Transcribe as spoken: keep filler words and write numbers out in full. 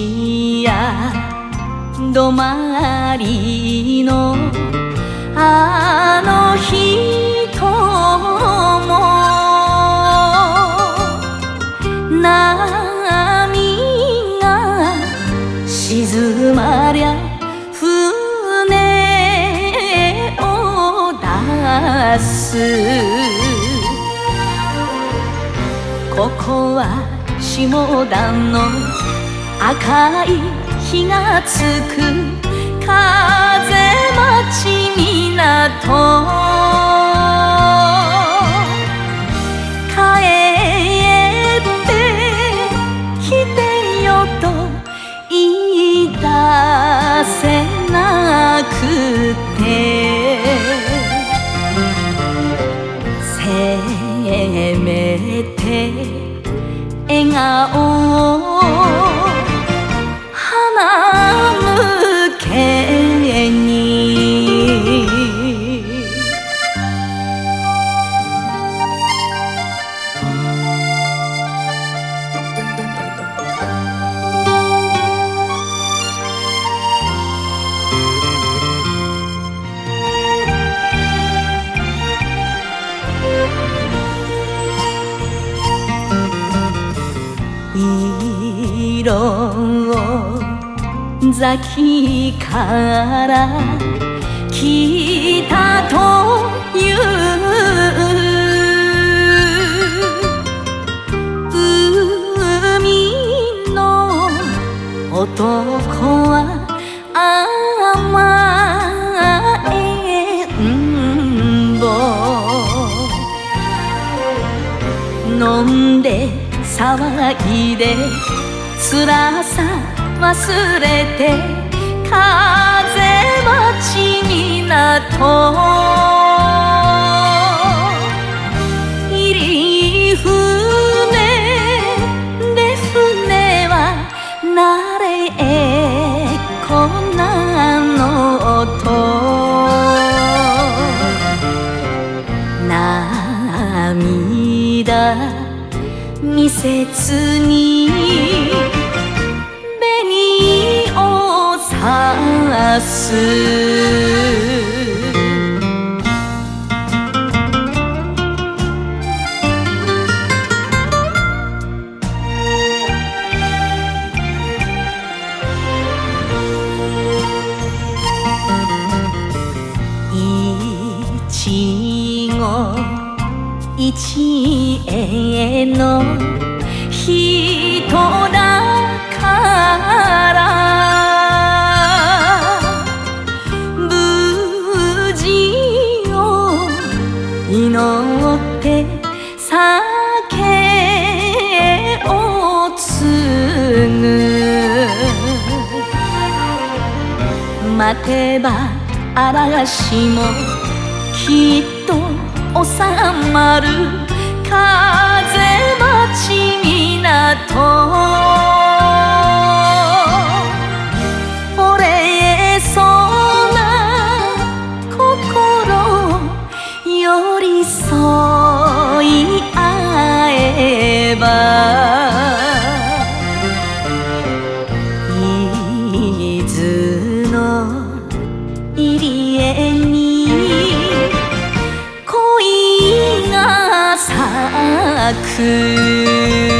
屋止まりのあの人も波が静まりゃ船を出す。ここは下田の赤い火がつく風待ち港。帰ってきてよと言い出せなくて、せめて笑顔を鼻向けに。色咲から来たという海の男は甘えんぼ、飲んで騒ぎで辛さ忘れて風待ち港。入り船で船は慣れっこなのと、涙見せずに紅をさす。いちご一会の人だから無事を祈って酒を継ぐ。待てば嵐もきっと収まる風待ち港。折れそうな心寄り添い合えば、伊豆の入江に恋が咲く。